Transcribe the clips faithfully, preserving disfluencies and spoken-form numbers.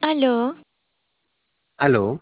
Aló, Aló,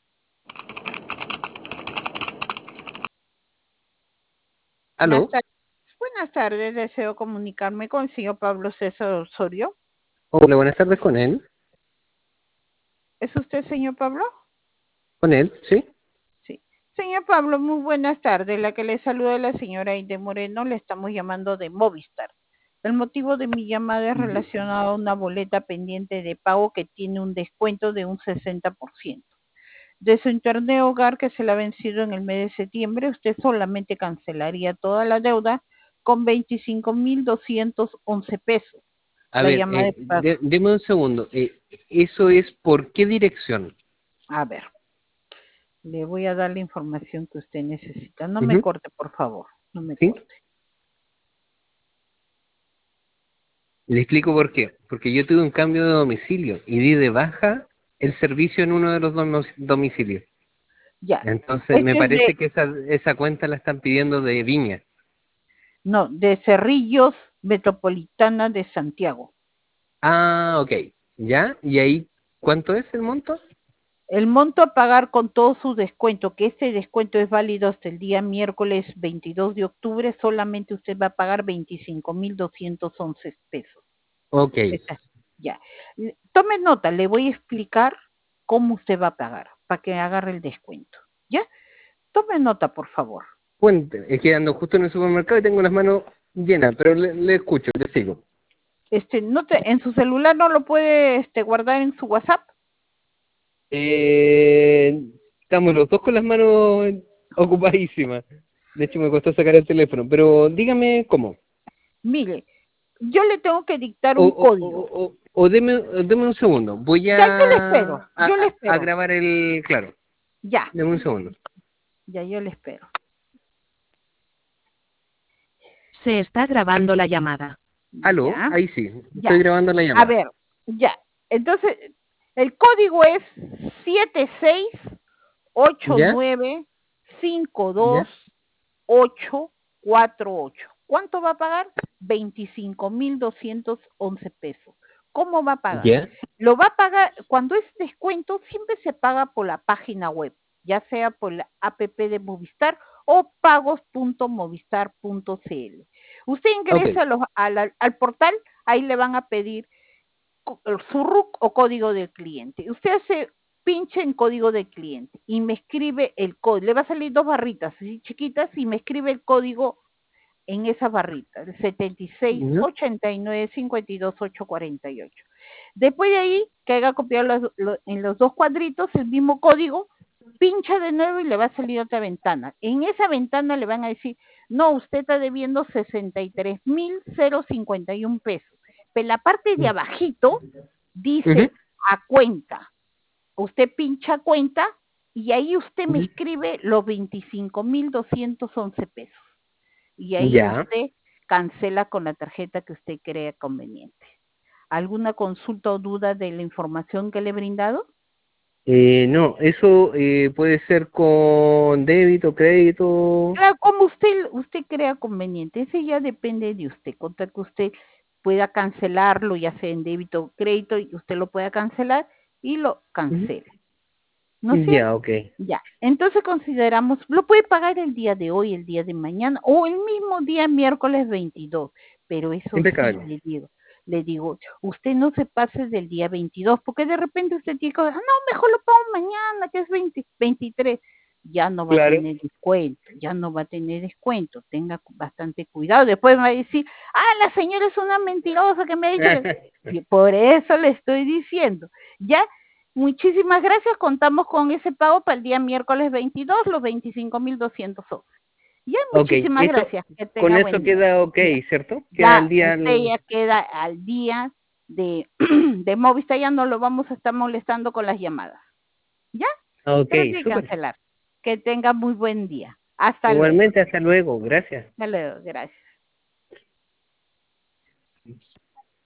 Buenas aló. tardes. Buenas tardes, deseo comunicarme con el señor Pablo César Osorio. Hola, buenas tardes con él. ¿Es usted, señor Pablo? Con él, ¿sí? Sí. Señor Pablo, muy buenas tardes. La que le saluda es la señora Aide Moreno. Le estamos llamando de Movistar. El motivo de mi llamada es relacionado a una boleta pendiente de pago que tiene un descuento de un sesenta por ciento. De su internet hogar que se le ha vencido en el mes de septiembre, usted solamente cancelaría toda la deuda con veinticinco mil doscientos once pesos. A La ver, llamada eh, de pago. de- deme un segundo. Eh, ¿eso es por qué dirección? A ver, le voy a dar la información que usted necesita. No me Ujú, corte, por favor. No me ¿sí? corte. Le explico por qué. Porque yo tuve un cambio de domicilio y di de baja el servicio en uno de los domo- domicilios. Ya. Entonces, me Este es parece de, que esa, esa cuenta la están pidiendo de Viña. no, de Cerrillos Metropolitana de Santiago. Ah, ok. ¿Ya? ¿Y ahí cuánto es el monto? El monto a pagar con todo su descuento, que este descuento es válido hasta el día miércoles veintidós de octubre, solamente usted va a pagar veinticinco mil doscientos once pesos. Ok. Esta- ya. Le- Tome nota, le voy a explicar cómo usted va a pagar para que agarre el descuento. ¿Ya? Tome nota, por favor. Cuente. Es que ando justo en el supermercado y tengo las manos llenas, pero le, le escucho, le sigo. Este, no te, en su celular no lo puede este, guardar en su WhatsApp. Eh, estamos los dos con las manos ocupadísimas. De hecho, me costó sacar el teléfono, pero dígame cómo. Mire, yo le tengo que dictar O, un o, o, código. o, o deme, deme un segundo. Voy Ya, yo le a, espero, a, yo le a- a espero. grabar el... Claro, Ya, deme un segundo. ya, yo le espero. Se está grabando la llamada. Aló, Ya, ahí sí, estoy ya. grabando la A llamada. ver, ya. Entonces, el código es siete seis ocho ¿Ya? nueve cinco dos ¿Ya? ocho cuatro ocho. ¿Cuánto va a pagar? Veinticinco mil doscientos once pesos. ¿Cómo va a pagar? ¿Ya? Lo va a pagar, cuando es descuento, siempre se paga por la página web, ya sea por la app de Movistar o pagos punto movistar punto cl. Usted Ok, ingresa a los- a la- al portal, ahí le van a pedir co- su R U C o código del cliente. Usted hace pinche en código del cliente y me escribe el código. Le va a salir dos barritas así chiquitas y me escribe el código en esa barrita, el setenta y seis ¿no? ochenta y nueve cincuenta y dos ocho cuarenta y ocho. Después de ahí, que haga copiar los- lo- en los dos cuadritos el mismo código, pincha de nuevo y le va a salir otra ventana. En esa ventana le van a decir, no, usted está debiendo sesenta y tres mil cincuenta y uno pesos. Pero la parte de abajito Ujú, dice a cuenta. Usted pincha cuenta y ahí usted me ujú. escribe los veinticinco mil doscientos once pesos. Y ahí Ya. usted cancela con la tarjeta que usted crea conveniente. ¿Alguna consulta o duda de la información que le he brindado? Eh, no, eso eh, puede ser con débito, crédito. Claro, como usted, usted crea conveniente, ese ya depende de usted, contra que usted pueda cancelarlo, ya sea en débito o crédito, y usted lo pueda cancelar y lo Ujú. cancele. ¿No es cierto? Ya, ok. Ya, entonces consideramos, lo puede pagar el día de hoy, el día de mañana o el mismo día miércoles veintidós, pero eso sí, Impecable. le digo, le digo, usted no se pase del día veintidós, porque de repente usted tiene que, ah, no, mejor lo pago mañana, que es veinte, veintitrés, ya no va a Claro. tener descuento, ya no va a tener descuento, tenga bastante cuidado, después me va a decir, ah, la señora es una mentirosa que me ha dicho que, y por eso le estoy diciendo, ya. Muchísimas gracias. Contamos con ese pago para el día miércoles veintidós, los veinticinco mil doscientos once. Ya, Ok, muchísimas eso, gracias. Que con tenga eso buen día. queda ok, Ya, ¿cierto? Queda al ya día. usted al- ya queda al día de, de Movistar, ya no lo vamos a estar molestando con las llamadas. ¿Ya? Ok, Trate de súper. cancelar. Que tenga muy buen día. Hasta luego. Igualmente, hasta luego. Gracias. Hasta luego. Gracias.